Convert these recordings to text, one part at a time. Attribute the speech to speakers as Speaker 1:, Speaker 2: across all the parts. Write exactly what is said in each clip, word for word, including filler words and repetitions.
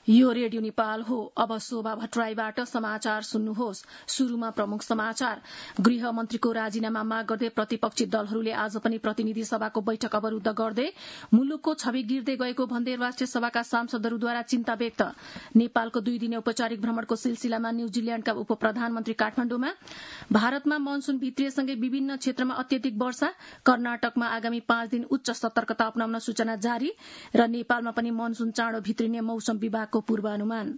Speaker 1: यो रेडियो नेपाल हो। अब शोभा भट्टराईबाट समाचार सुन्नुहोस्। शुरूमा प्रमुख समाचार। गृहमन्त्रीको राजीनामा माग गर्दै प्रतिपक्षी दलहरूले आज पनि प्रतिनिधि सभाको बैठक अवरूद्ध गर्दै मुलुकको छवि गिर्दै गएको भन्दै राष्ट्रिय सभाका सांसदहरूद्वारा चिन्ता व्यक्त। नेपालको दुई दिने औपचारिक भ्रमणको सिलसिलामा न्यूजील्याण्डका उप प्रधानमन्त्री काठमाण्डुमा। भारतमा मनसून भित्रिएसँगै विभिन्न क्षेत्रमा अत्यधिक वर्षा। कर्नाटकमा आगामी पाँच दिन उच्च सतर्कता अपनाउन सूचना जारी र नेपालमा पनि मनसून चाँडो भित्रिने मौसम विभाग को पूर्वानुमान।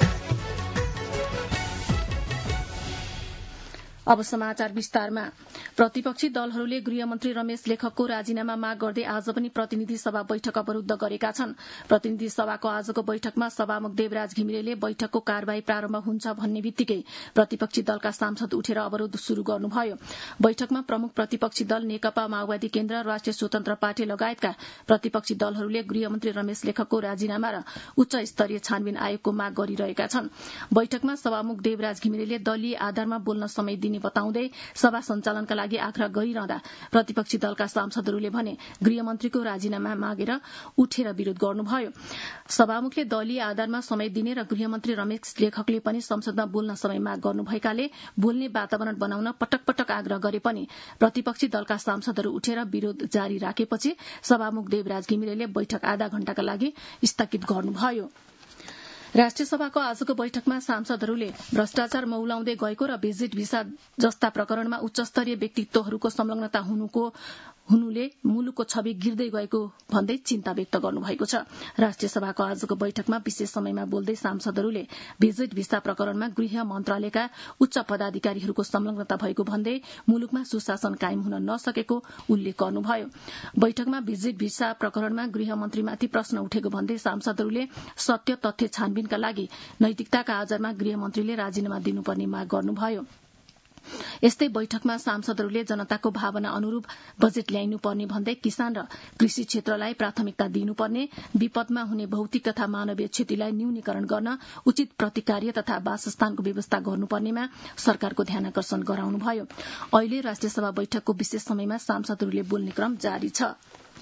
Speaker 1: अब समाचार विस्तारमा। प्रतिपक्षी दलहरूले गृहमन्त्री रमेश लेखकको राजीनामा माग गर्दै आज पनि प्रतिनिधि सभा बैठक अवरूद्ध गरेका छन्। प्रतिनिधि सभाको आजको बैठकमा सभामुख देवराज घिमिरेले बैठकको कार्यवाही प्रारम्भ हुन्छ भन्ने बित्तिकै प्रतिपक्षी दलका सांसद उठेर अवरोध शुरू गर्नुभयो। बैठकमा प्रमुख प्रतिपक्षी दल नेकपा माओवादी केन्द्र, राष्ट्रिय स्वतन्त्र पार्टी लगायतका प्रतिपक्षी दलहरूले गृहमन्त्री रमेश लेखकको राजीनामा र उच्च स्तरीय छानबिन आयोगको माग गरिरहेका छन्। बैठकमा सभामुख देवराज घिमिरेले दलीय आधारमा बोल्न समय दिने बताउँदै सभा सञ्चालनका लागि आग्रह गरिरहँदा प्रतिपक्षी दलका सांसदहरूले भने गृहमन्त्रीको राजीनामा मागेर उठेर विरोध गर्नुभयो। सभामुखले दलीय आधारमा समय दिने र गृहमन्त्री रमेश लेखकले पनि संसदमा बोल्न समय माग गर्नुभएकाले बोल्ने वातावरण बनाउन पटक पटक आग्रह गरे पनि प्रतिपक्षी दलका सांसदहरू उठेर विरोध जारी राखेपछि सभामुख देवराज घिमिरेले बैठक आधा घण्टाका लागि स्थगित गर्नुभयो। राष्ट्रिय सभाको आजको बैठकमा सांसदहरूले भ्रष्टाचार मौलाउँदै गएको र भिजिट भिसा जस्ता प्रकरणमा उच्चस्तरीय व्यक्तित्वहरूको संलग्नता हुनुको हुनुले मुलुकको छवि गिर्दै गएको भन्दै चिन्ता व्यक्त गर्नुभएको छ। राष्ट्रिय सभाको आजको बैठकमा विशेष समयमा बोल्दै सांसदहरूले भिजिट भिसा प्रकरणमा गृह मन्त्रालयका उच्च पदाधिकारीहरूको संलग्नता भएको भन्दै मुलुकमा सुशासन कायम हुन नसकेको उल्लेख गर्नुभयो। बैठकमा भिजिट भिसा प्रकरणमा गृहमन्त्रीमाथि प्रश्न उठेको भन्दै सांसदहरूले सत्य तथ्य छानबिनका लागि नैतिकताका आधारमा गृहमन्त्रीले राजीनामा दिनुपर्ने माग गर्नुभयो। यस्तै बैठकमा सांसदहरूले जनताको भावना अनुरूप बजेट ल्याइनुपर्ने भन्दै किसान र कृषि क्षेत्रलाई प्राथमिकता दिनुपर्ने, विपदमा हुने भौतिक तथा मानवीय क्षतिलाई न्यूनीकरण गर्न उचित प्रतिकार्य तथा वासस्थानको व्यवस्था गर्नुपर्नेमा सरकारको ध्यानाकर्षण गराउनुभयो। अहिले राष्ट्रिय सभा बैठकको विशेष समयमा सांसदहरूले बोल्ने क्रम जारी छ।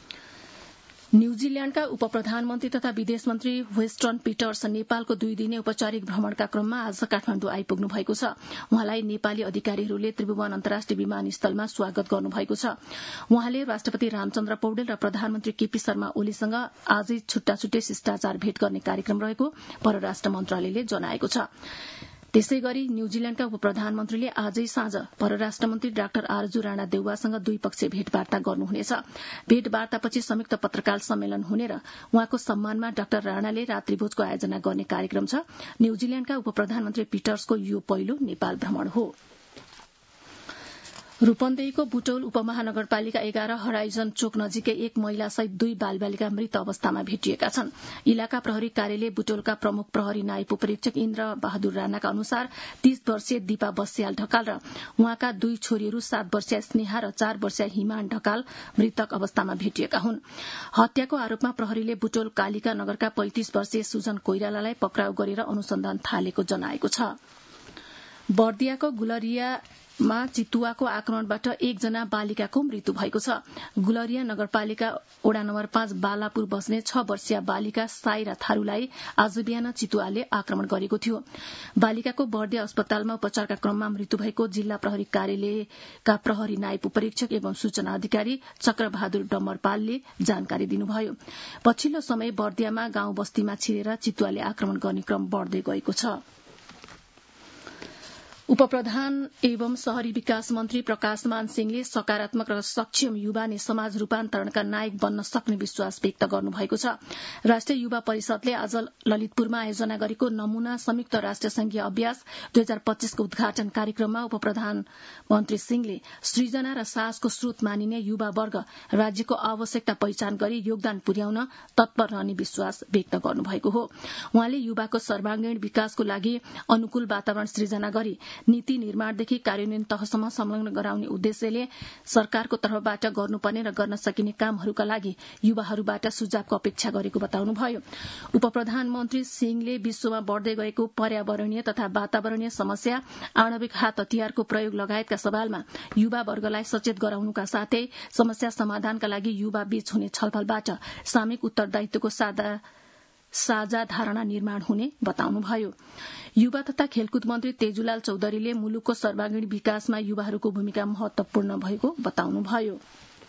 Speaker 1: न्यूजील्याण्डका उप प्रधानमन्त्री तथा विदेश मन्त्री वेस्टर्न पीटर्स नेपालको दुई दिने औपचारिक भ्रमणका क्रममा आज काठमाण्डु आइपुग्नु भएको छ। उहाँलाई नेपाली अधिकारीहरूले त्रिभुवन अन्तर्राष्ट्रिय विमानस्थलमा स्वागत गर्नुभएको छ। उहाँले राष्ट्रपति रामचन्द्र पौडेल र प्रधानमन्त्री केपी शर्मा ओलीसँग आजै छुट्टा छुट्टै शिष्टाचार भेट गर्ने कार्यक्रम रहेको परराष्ट्र मन्त्रालयले जनाएको छ। त्यसै गरी न्यूजील्याण्डका उप प्रधानमन्त्रीले आजै साँझ परराष्ट्र मन्त्री डाक्टर आरजू राणा देउवासँग द्विपक्षीय भेटवार्ता गर्नुहुनेछ। भेटवार्तापछि संयुक्त पत्रकार सम्मेलन हुने र उहाँको सम्मानमा डाक्टर राणाले रात्रिभोजको आयोजना गर्ने कार्यक्रम छ। न्यूजील्याण्डका उप प्रधानमन्त्री पीटर्सको यो पहिलो नेपाल भ्रमण हो। रूपन्देहीको बुटौल उपमहानगरपालिका एघार हराइजन चोक नजिकै एक महिलासहित दुई बालबालिका मृत अवस्थामा भेटिएका छन्। इलाका प्रहरी कार्यालय बुटौलका प्रमुख प्रहरी नायब उपरीक्षक इन्द्र बहादुर राणाका अनुसार तीस वर्षीय दीपा बस्याल ढकाल र उहाँका दुई छोरीहरू सात वर्षीय स्नेहा र चार वर्षीय हिमान ढकाल मृतक अवस्थामा भेटिएका हुन्। हत्याको आरोपमा प्रहरीले बुटौल कालिका नगरका पैंतिस वर्षीय सुजन कोइरालालाई पक्राउ गरेर अनुसन्धान थालेको जनाएको छ। बर्दियाको गुलरियामा चितुवाको आक्रमणबाट एकजना बालिकाको मृत्यु भएको छ। गुलरिया नगरपालिका वडा नम्बर पाँच बालापुर बस्ने छ वर्षीय बालिका साइरा थारूलाई आज बिहान चितुवाले आक्रमण गरेको थियो। बालिकाको बर्दिया अस्पतालमा उपचारका क्रममा मृत्यु भएको जिल्ला प्रहरी कार्यालयका प्रहरी नायब उपरीक्षक एवं सूचना अधिकारी चक्रबहादुर डम्बरपालले जानकारी दिनुभयो। पछिल्लो समय बर्दियामा गाउँ बस्तीमा छिरेर चितुवाले आक्रमण गर्ने क्रम बढ़दै गएको छ। उपप्रधान एवं शहरी विकास मन्त्री प्रकाशमान सिंहले सकारात्मक र सक्षम युवा नै समाज रूपान्तरणका नायक बन्न सक्ने विश्वास व्यक्त गर्नुभएको छ। राष्ट्रिय युवा परिषदले आज ललितपुरमा आयोजना गरेको नमूना संयुक्त राष्ट्र संघीय अभ्यास दुई हजार पच्चीसको उद्घाटन कार्यक्रममा उपप्रधानमन्त्री सिंहले सृजना र साहसको स्रोत मानिने युवा वर्ग राज्यको आवश्यकता पहिचान गरी योगदान पुर्याउन तत्पर रहने विश्वास व्यक्त गर्नुभएको हो। उहाँले युवाको सर्वाङ्गीण विकासको लागि अनुकूल वातावरण सृजना गरी नीति निर्माणदेखि कार्यान्वयन तहसम्म संलग्न गराउने उद्देश्यले सरकारको तर्फबाट गर्नुपर्ने र गर्न सकिने कामहरूका लागि युवाहरूबाट सुझावको अपेक्षा गरेको बताउनुभयो। उपप्रधानमन्त्री सिंहले विश्वमा बढ़दै गएको पर्यावरणीय तथा वातावरणीय समस्या, आणविक हात हतियारको प्रयोग लगायतका सवालमा युवा वर्गलाई सचेत गराउनुका साथै समस्या समाधानका लागि युवा बीच हुने छलफलबाट सामूहिक उत्तरदायित्वको साझा साझा धारणा निर्माण हुने बताउनुभयो। युवा तथा खेलकुद मन्त्री तेजुलाल चौधरीले मुलुकको सर्वांगीण विकासमा युवाहरूको भूमिका महत्वपूर्ण भएको बताउनुभयो।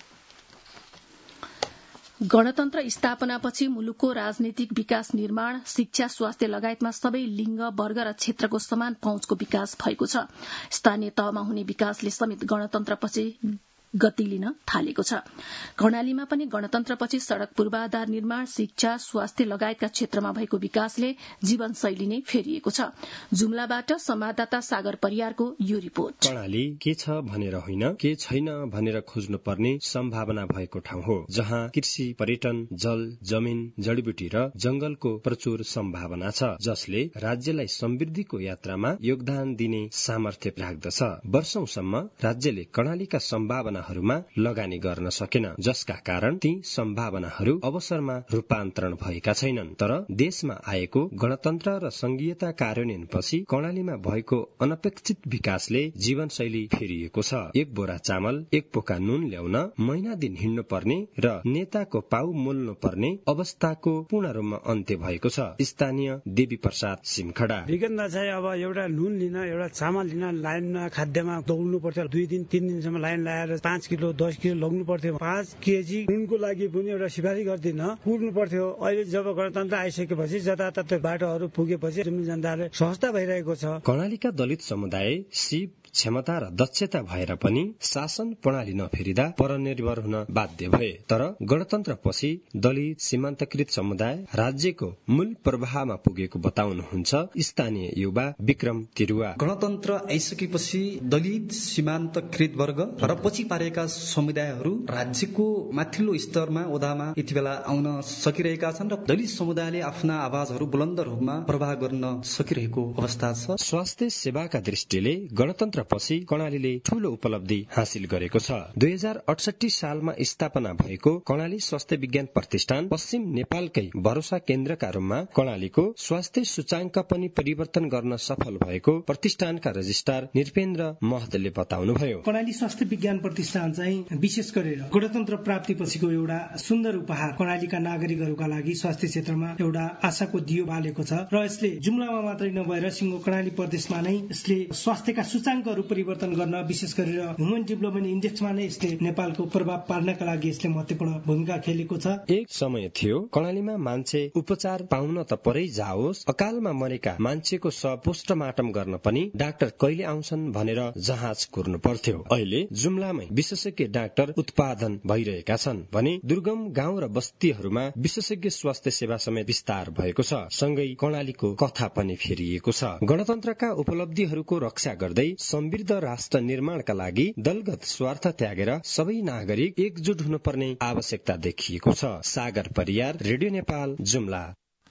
Speaker 1: गणतन्त्र स्थापनापछि मुलुकको राजनीतिक विकास निर्माण, शिक्षा, स्वास्थ्य लगायतमा सबै लिंग, वर्ग र क्षेत्रको समान पहुँचको विकास भएको छ। स्थानीय तहमा हुने विकासले समेत गणतन्त्रपछि गति लिन थालेको छ। कर्णालीमा पनि गणतन्त्रपछि सड़क पूर्वाधार निर्माण, शिक्षा, स्वास्थ्य लगायतका क्षेत्रमा भएको विकासले जीवनशैली नै फेरिएको छ। जुम्लाबाट संवाददाता सागर परियारको यो रिपोर्ट।
Speaker 2: कर्णाली के छ भनेर होइन, के छैन भनेर खोज्नु पर्ने सम्भावना भएको ठाउँ हो, जहाँ कृषि, पर्यटन, जल, जमिन, जडीबुटी र जंगलको प्रचुर सम्भावना छ, जसले राज्यलाई समृद्धिको यात्रामा योगदान दिने सामर्थ्य राख्दछ। वर्षौंसम्म राज्यले कर्णालीका सम्भावना लगानी गर्न सकेन, जसका कारण ती सम्भावनाहरू अवसरमा रूपान्तरण भएका छैनन्। तर देशमा आएको गणतन्त्र र संघीयता कार्यान्वयनपछि कर्णालीमा भएको अनपेक्षित विकासले जीवनशैली फेरिएको छ। एक बोरा चामल, एक पोका नुन ल्याउन महिना दिन हिँड्नु पर्ने र नेताको पाउ मोल्नु पर्ने अवस्थाको पूर्ण रूपमा अन्त्य भएको छ। स्थानीय देवी प्रसाद सिमखडा
Speaker 3: विगतमा चाहिँ अब एउटा नुन लिन, एउटा चामल लिन लाइनमा खाद्यमा दौड्नु पर्थ्यो। दुई दिन तीन दिनसम्म लाइन लगाएर पाँच किलो दस किलो लग्नु पर्थ्यो। पाँच केजी नुनको लागि पनि एउटा सिफारिस गर्दिन पुग्नु पर्थ्यो। अहिले जब गणतन्त्र आइसकेपछि जताततै बाटोहरू पुगेपछि जनताले सहजता भइरहेको छ।
Speaker 2: कर्णालीका दलित समुदाय सिप क्षमता र दक्षता भएर पनि शासन प्रणाली नफेरिदा परनिर्भर हुन बाध्य भए। तर गणतन्त्रपछि दलित सीमान्तकृत समुदाय राज्यको मूल प्रवाहमा पुगेको बताउनुहुन्छ स्थानीय युवा विक्रम तिरुवा।
Speaker 4: गणतन्त्र आइसकेपछि दलित सीमान्तकृत वर्ग र पछि पारेका समुदायहरू राज्यको माथिल्लो स्तरमा ओदामा यति बेला आउन सकिरहेका छन् र दलित समुदायले आफ्ना आवाजहरू बुलन्द रूपमा प्रवाह गर्न सकिरहेको अवस्था छ।
Speaker 2: स्वास्थ्य सेवाका दृष्टिले गणतन्त्र पछि कर्णालीले ठूलो उपलब्धि हासिल गरेको छ। दुई हजार अठसठी सालमा स्थापना भएको कर्णाली स्वास्थ्य विज्ञान प्रतिष्ठान पश्चिम नेपालकै भरोसा केन्द्रका रूपमा कर्णालीको स्वास्थ्य सूचाङ्क पनि परिवर्तन गर्न सफल भएको प्रतिष्ठानका रजिस्ट्रार निरपेन्द्र महतले बताउनुभयो।
Speaker 5: कर्णाली स्वास्थ्य विज्ञान प्रतिष्ठान चाहिँ विशेष गरेर गणतन्त्र प्राप्ति पछिको एउटा सुन्दर उपहार कर्णालीका नागरिकहरूका लागि स्वास्थ्य क्षेत्रमा एउटा आशाको दियो बालेको छ र यसले जुम्लामा मात्रै नभएर सिंगो कर्णाली प्रदेशमा नै यसले स्वास्थ्यका सूचाङ्कहरू परिवर्तन गर्न, विशेष गरेर ह्युमन डेभलपमेन्ट इन्डेक्समा नै यसले नेपालको प्रभाव पार्नका लागि यसले महत्वपूर्ण भूमिका खेलेको छ।
Speaker 2: एक समय थियो कर्णालीमा मान्छे उपचार पाउन त परै जाओस्, अकालमा मरेका मान्छेको शव पोस्टमार्टम गर्न पनि डाक्टर कहिले आउँछन् भनेर जहाज कुर्नु पर्थ्यो। अहिले जुम्लामै विशेषज्ञ डाक्टर उत्पादन भइरहेका छन् भने दुर्गम गाउँ र बस्तीहरूमा विशेषज्ञ स्वास्थ्य सेवा समेत विस्तार भएको छ। सँगै कर्णालीको कथा पनि फेरिएको छ। गणतन्त्रका उपलब्धिहरूको रक्षा गर्दै समृद्ध राष्ट्र निर्माणका लागि दलगत स्वार्थ त्यागेर सबै नागरिक एकजुट हुनुपर्ने आवश्यकता देखिएको छ। सागर परियार, रेडियो नेपाल, जुम्ला।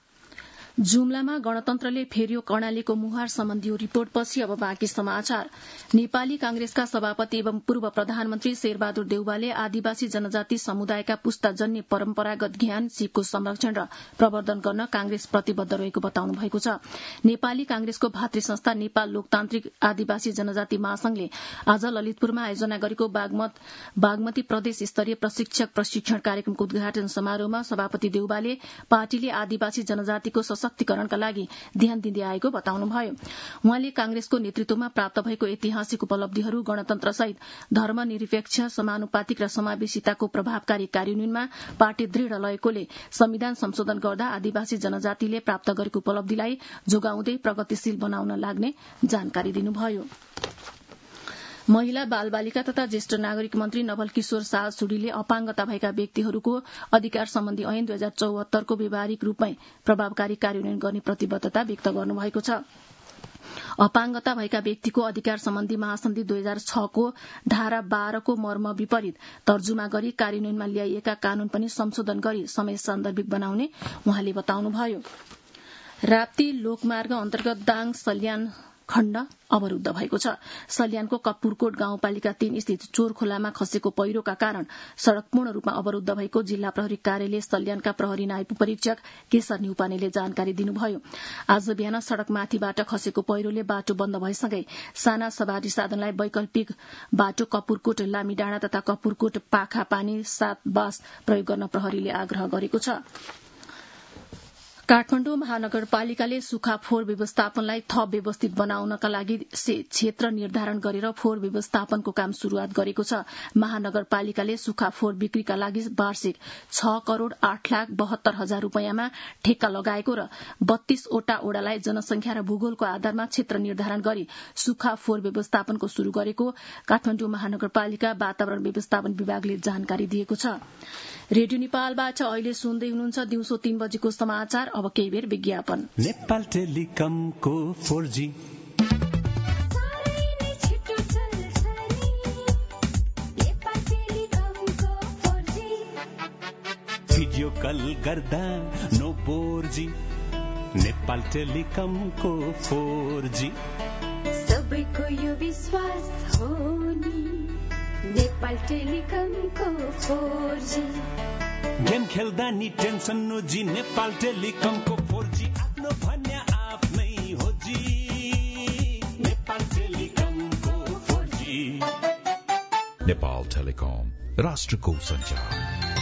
Speaker 1: जुम्लामा गणतन्त्रले फेरियो कर्णालीको मुहार सम्बन्धी रिपोर्टपछि अब बाँकी समाचार। नेपाली कांग्रेसका सभापति एवं पूर्व प्रधानमन्त्री शेरबहादुर देउवाले आदिवासी जनजाति समुदायका पुस्ताजन्य परम्परागत ज्ञान, सिपको संरक्षण र प्रवर्धन गर्न कांग्रेस प्रतिबद्ध रहेको बताउनु भएको छ। नेपाली कांग्रेसको भातृ संस्था नेपाल लोकतान्त्रिक आदिवासी जनजाति महासंघले आज ललितपुरमा आयोजना गरेको बागमत बागमती प्रदेश स्तरीय प्रशिक्षक प्रशिक्षण कार्यक्रमको उद्घाटन समारोहमा सभापति देउवाले पार्टीले आदिवासी जनजातिको सशक्तिकरणका लागि ध्यान दिँदै आएको बताउनुभयो। उहाँले कांग्रेसको नेतृत्वमा प्राप्त भएको ऐतिहासिक उपलब्धिहरू गणतन्त्रसहित धर्मनिरपेक्ष, समानुपातिक र समावेशिताको प्रभावकारी कार्यान्वयनमा पार्टी दृढ़ रहेकोले संविधान संशोधन गर्दा आदिवासी जनजातिले प्राप्त गरेको उपलब्धिलाई जोगाउँदै प्रगतिशील बनाउन लाग्ने जानकारी दिनुभयो। महिला बाल बालिका तथा ज्येष्ठ नागरिक मन्त्री नवल किशोर शाह सुडीले अपाङ्गता भएका व्यक्तिहरूको अधिकार सम्बन्धी ऐन दुई हजार चौहत्तरको व्यावहारिक रूपमै प्रभावकारी कार्यान्वयन गर्ने प्रतिबद्धता व्यक्त गर्नुभएको छ। अपाङ्गता भएका व्यक्तिको अधिकार सम्बन्धी महासन्धि दुई हजार छको धारा बाह्रको मर्म विपरीत तर्जुमा गरी कार्यान्वयनमा ल्याइएका कानून पनि संशोधन गरी समय सान्दर्भिक बनाउने उहाँले बताउनुभयो। राप्ती लोकमार्ग अन्तर्गत दाङ सल्यान खण्ड अवरूद्ध भएको छ। सल्यानको कपुरकोट गाउँपालिका तीन स्थित चोर खोलामा खसेको पहिरोका कारण सड़क पूर्ण रूपमा अवरूद्ध भएको जिल्ला प्रहरी कार्यालय सल्यानका प्रहरी नायब परीक्षक केशर न्युपानेले जानकारी दिनुभयो। आज बिहान सड़क माथिबाट खसेको पहिरोले बाटो बन्द भएसँगै साना सवारी साधनलाई वैकल्पिक बाटो कपुरकोट लामीडाँडा तथा कपुरकोट पाखा पानी सात बास प्रयोग गर्न प्रहरीले आग्रह गरेको छ। काठमाडौँ महानगरपालिकाले सुक्खा फोहोर व्यवस्थापनलाई थप व्यवस्थित बनाउनका लागि क्षेत्र निर्धारण गरेर फोहोर व्यवस्थापनको काम शुरूआत गरेको छ। महानगरपालिकाले सुक्खा फोहोर बिक्रीका लागि वार्षिक छ करोड़ आठ लाख बहत्तर हजार रूपियाँमा ठेक्का लगाएको र बत्तीसवटा ओडालाई जनसंख्या र भूगोलको आधारमा क्षेत्र निर्धारण गरी सुक्खा फोहोर व्यवस्थापनको शुरू गरेको काठमाडौँ महानगरपालिका वातावरण व्यवस्थापन विभागले जानकारी दिएको छ। रेडियो नेपालबाट अहिले सुन्दै हुनुहुन्छ दिउँसो तीन बजेको समाचार। अब केही बेर विज्ञापन।
Speaker 6: नेपाल टेलिकमको फोर जी भिडियो कल गर्दा नो बोर जी। नेपाल टेलिकमको फोर जी
Speaker 7: सबैको यो विश्वास हो नि। नेपाल टेलिकमको फोर जी
Speaker 6: गेम खेल्दा नि टेन्सन नो जी। नेपाल टेलिकमको फोर जी आफ्नो भन्या आफ्नै हो जी। नेपाल टेलिकमको फोर जी।
Speaker 8: नेपाल टेलिकम राष्ट्रको सञ्चार।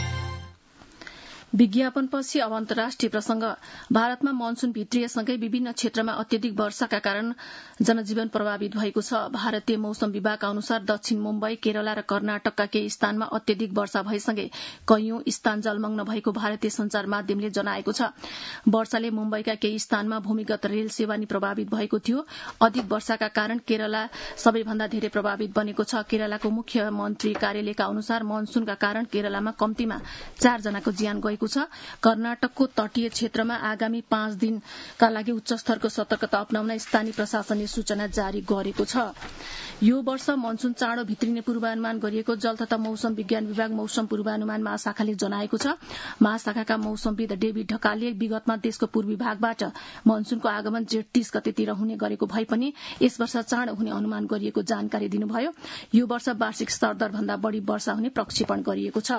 Speaker 1: विज्ञापनपछि अब अन्तर्राष्ट्रिय प्रसंग। भारतमा मनसून भित्रिएसँगै विभिन्न क्षेत्रमा अत्यधिक वर्षाका कारण जनजीवन प्रभावित भएको छ। भारतीय मौसम विभाग अनुसार दक्षिण मुम्बई, केरला र कर्नाटकका केही स्थानमा अत्यधिक वर्षा भएसँगै कैयौं स्थान जलमग्न भएको भारतीय संचार माध्यमले जनाएको छ। वर्षाले मुम्बईका केही स्थानमा भूमिगत रेल सेवा नि प्रभावित भएको थियो। अधिक वर्षाका कारण केरला सबैभन्दा धेरै प्रभावित बनेको छ। केरलाको मुख्यमन्त्री कार्यालयका अनुसार मनसूनका कारण केरलामा कम्तीमा चार जनाको ज्यान गएको छ। कर्नाटकको तटीय क्षेत्रमा आगामी पाँच दिनका लागि उच्च स्तरको सतर्कता अपनाउन स्थानीय प्रशासनले सूचना जारी गरेको छ। यो वर्ष मनसून चाँडो भित्रिने पूर्वानुमान गरिएको जल तथा मौसम विज्ञान विभाग मौसम पूर्वानुमान महाशाखाले जनाएको छ। महाशाखाका मौसमविद डेभिड ढकालले विगतमा देशको पूर्वी भागबाट मनसूनको आगमन जेठ तीस गतेतिर हुने गरेको भए पनि यस वर्ष चाँडो हुने अनुमान गरिएको जानकारी दिनुभयो। यो वर्ष वार्षिक स्तरदर भन्दा बढ़ी वर्षा हुने प्रक्षेपण गरिएको छ।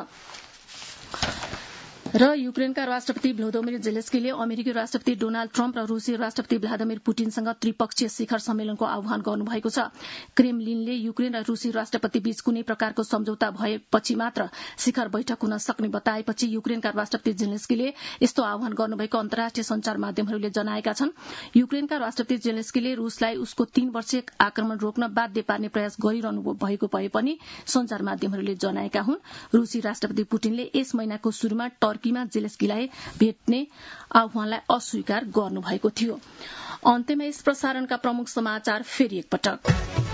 Speaker 1: र युक्रेनका राष्ट्रपति भ्लोदोमिर जेलेस्कीले अमेरिकी राष्ट्रपति डोनाल्ड ट्रम्प र रूसी राष्ट्रपति व्लादिमिर पुटिनसँग त्रिपक्षीय शिखर सम्मेलनको आह्वान गर्नुभएको छ। क्रेमलिनले युक्रेन र रूसी राष्ट्रपति बीच कुनै प्रकारको सम्झौता भएपछि मात्र शिखर बैठक हुन सक्ने बताएपछि युक्रेनका राष्ट्रपति जेलेस्कीले यस्तो आह्वान गर्नुभएको अन्तर्राष्ट्रिय संचार माध्यमहरूले जनाएका छन्। युक्रेनका राष्ट्रपति जेलेस्कीले रूसलाई उसको तीन वर्षीय आक्रमण रोक्न बाध्य पार्ने प्रयास गरिरहनु भएको भए पनि संचार माध्यमहरूले जनाएका हुन्। रूसी राष्ट्रपति पुटिनले यस महिनाको शुरूमा टर्कीमा जेलेस्कीलाई भेट्ने आह्वानलाई अस्वीकार गर्नुभएको थियो। अन्त्यमा यस प्रसारणका प्रमुख समाचार फेरि एकपटक।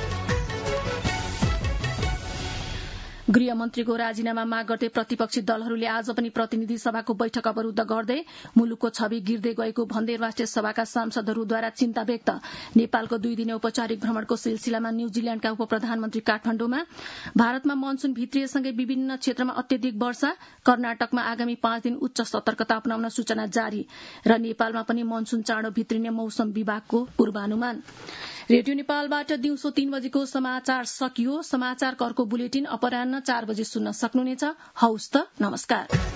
Speaker 1: गृहमन्त्रीको राजीनामा माग गर्दै प्रतिपक्षी दलहरूले आज पनि प्रतिनिधि सभाको बैठक अवरूद्ध गर्दै मुलुकको छवि गिर्दै गएको भन्दै राष्ट्रिय सभाका सांसदहरूद्वारा चिन्ता व्यक्त। नेपालको दुई दिने औपचारिक भ्रमणको सिलसिलामा न्यूजील्याण्डका उप प्रधानमन्त्री काठमाण्डुमा। भारतमा मनसून भित्रिएसँगै विभिन्न क्षेत्रमा अत्यधिक वर्षा। कर्नाटकमा आगामी पाँच दिन उच्च सतर्कता अपनाउन सूचना जारी र नेपालमा पनि मनसून चाँडो भित्रिने मौसम विभागको पूर्वानुमान। रेडियो नेपालबाट दिउँसो तीन बजेको समाचार सकियो। समाचार कर्को बुलेटिन अपराह्न चार बजे सुन्न सक्नुहुनेछ। हौस् त, नमस्कार।